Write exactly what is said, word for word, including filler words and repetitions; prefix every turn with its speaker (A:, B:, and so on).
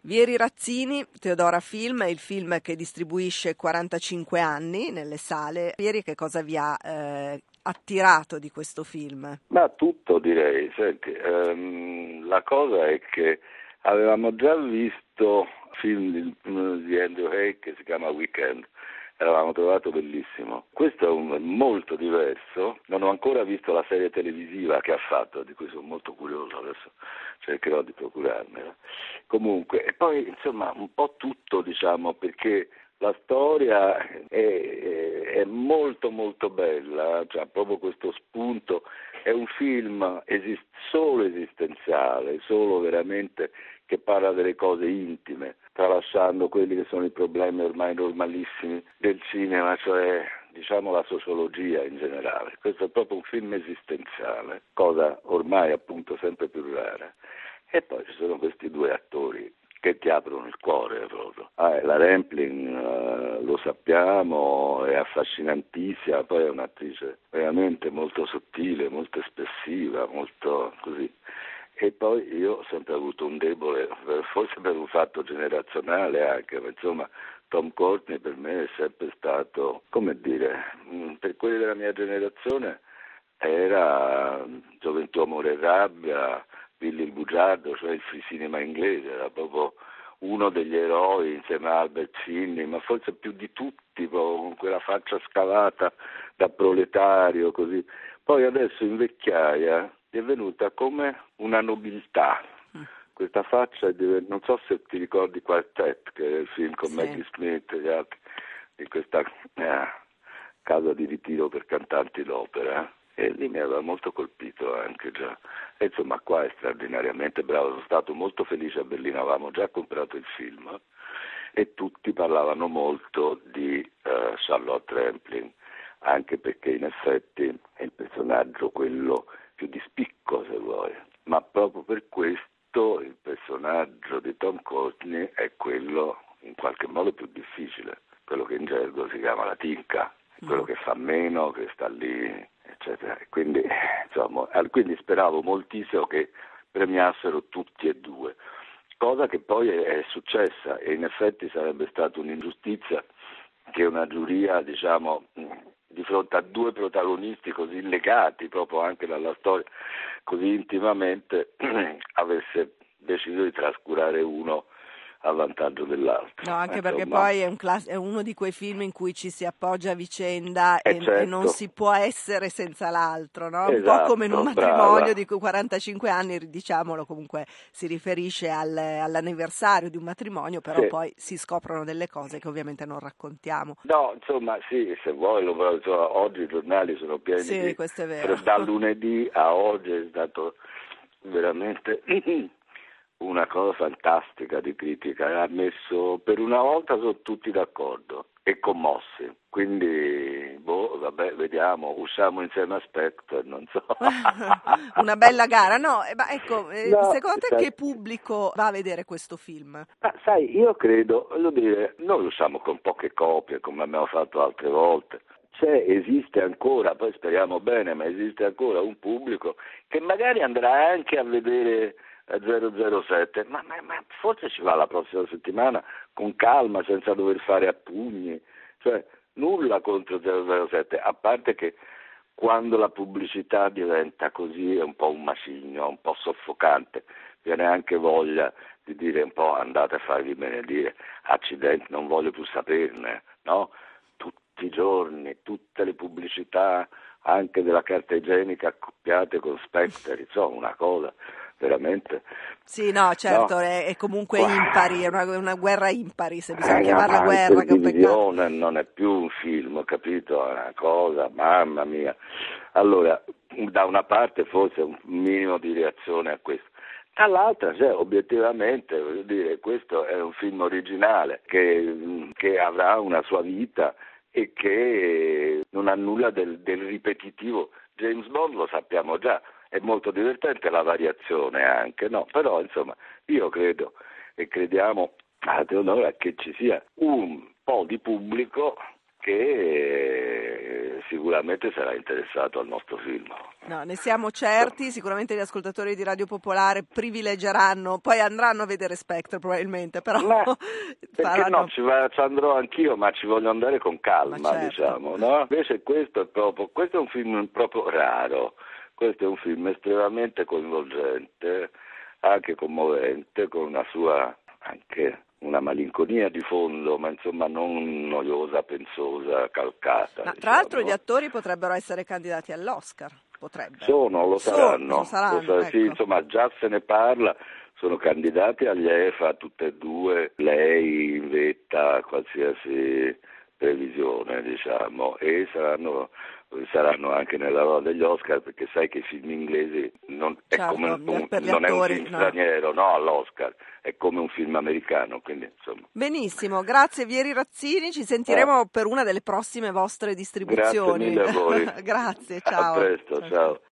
A: Vieri Razzini, Teodora Film, è il film che distribuisce quarantacinque anni nelle sale. Vieri, che cosa vi ha eh, attirato di questo film?
B: Ma tutto, direi. Senti, ehm, la cosa è che avevamo già visto film di, di Andrew Haigh che si chiama Weekend, l'avevamo trovato bellissimo. Questo è un, molto diverso, non ho ancora visto la serie televisiva che ha fatto, di cui sono molto curioso, adesso cercherò di procurarmela. Comunque, e poi insomma un po' tutto, diciamo, perché la storia è, è, è molto molto bella, cioè proprio questo spunto, è un film esist- solo esistenziale, solo veramente che parla delle cose intime, tralasciando quelli che sono i problemi ormai normalissimi del cinema, cioè diciamo la sociologia in generale. Questo è proprio un film esistenziale, cosa ormai appunto sempre più rara. E poi ci sono questi due attori che ti aprono il cuore proprio. Ah, la Rampling, uh, lo sappiamo, è affascinantissima, poi è un'attrice veramente molto sottile, molto espressiva, molto così. E poi io ho sempre avuto un debole, forse per un fatto generazionale anche, ma insomma Tom Courtenay per me è sempre stato, come dire, per quelli della mia generazione era Gioventù, Amore e Rabbia, Billy il Bugiardo, cioè il free cinema inglese, era proprio uno degli eroi insieme a Albert Finney, ma forse più di tutti, proprio con quella faccia scavata da proletario, così. Poi adesso in vecchiaia è venuta come una nobiltà. Questa faccia, di, non so se ti ricordi Quartet, che è il film con sì. Maggie Smith e gli altri, di questa eh, casa di ritiro per cantanti d'opera. E lì mi aveva molto colpito anche già. E insomma qua è straordinariamente bravo, sono stato molto felice a Berlino, avevamo già comprato il film e tutti parlavano molto di uh, Charlotte Rampling, anche perché in effetti è il personaggio quello più di spicco, se vuoi, ma proprio per questo il personaggio di Tom Courtenay è quello in qualche modo più difficile, quello che in gergo si chiama la tinca, quello che fa meno, che sta lì, eccetera. Quindi, insomma, quindi speravo moltissimo che premiassero tutti e due, cosa che poi è successa e in effetti sarebbe stata un'ingiustizia che una giuria, diciamo, di fronte a due protagonisti così legati proprio anche dalla storia, così intimamente, avesse deciso di trascurare uno a vantaggio dell'altro.
A: No, anche
B: Insomma,
A: perché poi è, un class- è uno di quei film in cui ci si appoggia a vicenda
B: eh
A: e,
B: certo.
A: e non si può essere senza l'altro, no? Un
B: Esatto,
A: po' come in un matrimonio
B: brava.
A: di cui quarantacinque anni, diciamolo, comunque si riferisce al, all'anniversario di un matrimonio, però
B: Sì.
A: poi si scoprono delle cose che ovviamente non raccontiamo.
B: No, insomma, sì, se vuoi, lo, però, insomma, oggi i giornali sono pieni
A: sì,
B: di...
A: questo è vero.
B: Da lunedì a oggi è stato veramente una cosa fantastica di critica, ha messo, per una volta sono tutti d'accordo e commossi, quindi boh, vabbè, vediamo, usciamo insieme a Spectre, non so.
A: Una bella gara, no, eh, ma ecco, eh,
B: No,
A: secondo te
B: sai,
A: che pubblico va a vedere questo film?
B: ma sai, io credo, voglio dire, noi usciamo con poche copie come abbiamo fatto altre volte. C'è, esiste ancora, poi speriamo bene, ma esiste ancora un pubblico che magari andrà anche a vedere zero zero sette, ma, ma, ma forse ci va la prossima settimana con calma, senza dover fare a pugni, cioè nulla contro zero zero sette, a parte che quando la pubblicità diventa così è un po' un macigno, un po' soffocante, viene anche voglia di dire un po' andate a farvi benedire, accidenti, non voglio più saperne, no? Tutti i giorni, tutte le pubblicità, anche della carta igienica accoppiate con Spectre, insomma una cosa veramente...
A: Sì, no, certo,
B: no.
A: è, è comunque
B: Qua...
A: impari, è una, una guerra impari, se bisogna
B: È
A: chiamarla guerra, che è un peccato.
B: non è più un film, capito? È una cosa, mamma mia. Allora, da una parte forse un minimo di reazione a questo. Dall'altra, cioè, obiettivamente, voglio dire, questo è un film originale che, che avrà una sua vita e che non ha nulla del, del ripetitivo. James Bond lo sappiamo già, è molto divertente la variazione anche, no? Però, insomma, io credo e crediamo a Teodora che ci sia un po' di pubblico che sicuramente sarà interessato al nostro film.
A: No, ne siamo certi, sicuramente gli ascoltatori di Radio Popolare privilegeranno, poi andranno a vedere Spectre probabilmente, però
B: ma perché
A: faranno...
B: no, ci, va, ci andrò anch'io, ma ci voglio andare con calma,
A: certo.
B: diciamo, no? Invece questo è proprio, questo è un film proprio raro, questo è un film estremamente coinvolgente, anche commovente, con una sua anche una malinconia di fondo, ma insomma non noiosa, pensosa, calcata.
A: Ma tra
B: diciamo.
A: l'altro gli attori potrebbero essere candidati all'Oscar, potrebbero.
B: Sono, lo
A: Sono,
B: saranno,
A: lo saranno,
B: lo sa-
A: ecco.
B: sì, insomma già se ne parla, sono candidati agli E F A tutte e due, lei in vetta a qualsiasi previsione, diciamo, e saranno, saranno anche nella roda degli Oscar, perché sai che i film inglesi non è,
A: Certo,
B: come un,
A: per gli
B: non è un
A: attori,
B: film
A: no.
B: straniero, no, all'Oscar, è come un film americano, quindi insomma.
A: Benissimo, grazie Vieri Razzini, ci sentiremo
B: Ah.
A: per una delle prossime vostre distribuzioni.
B: Grazie mille a voi.
A: Grazie,
B: A
A: ciao.
B: presto,
A: Ciao,
B: ciao.